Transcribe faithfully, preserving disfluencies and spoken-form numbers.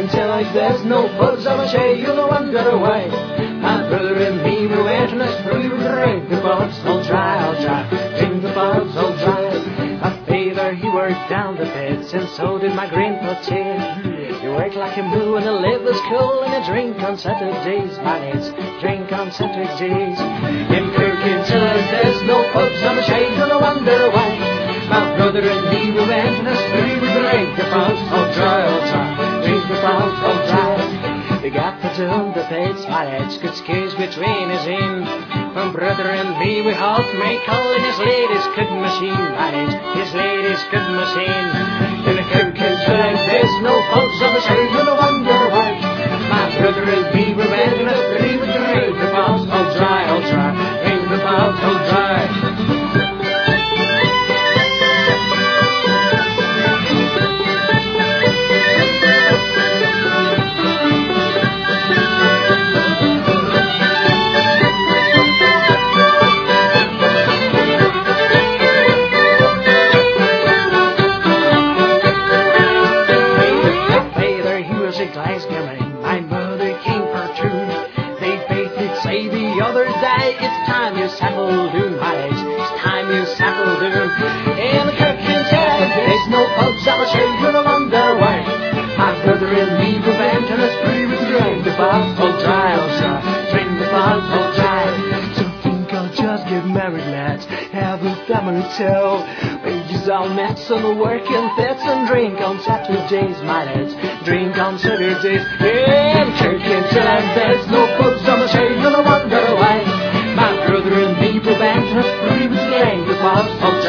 can tell like there's no pubs on a shade, you'll wonder why. My brother and me, we went on a spree, we drank the pubs all dry, all dry, drink the pubs all dry. My father, he worked down the pits, and so did my grandpa too. He worked like a mule and the live was cool, and a drink on Saturdays, my lads, drink on Saturdays. In Kirkintilloch there's no pubs on the shade, and I wonder why. My brother and me, we went on a spree, we drank the pubs all dry, all dry, drink the pubs all dry. We got to down the pits, my lads, good scares between us in. My brother and me, we helped make calling his lady's good machine, my lads, his lady's good machine. In a Kirkintilloch there's no pubs on the shade, and I wonder why. My brother and me, we went on a spree, we drank the pubs all dry, all dry, drink the pubs all dry. My mother came for true. They both did say the other day, it's time you settled down, my lads, it's time you settled down. In the Kirkintilloch there's no pubs on the shade, and I wonder why. My brother and me, we went on a spree, we drank the pubs all dry, all dry, drink the pubs all dry. So think I'll just get married, lads, have a family too. Wages all met, so the working fits, and drink on Saturdays, my lads, drink on Saturdays. In Kirkintilloch there's no pubs on the shade, and I wonder why. My brother and me, we went on a spree, we drank the pubs all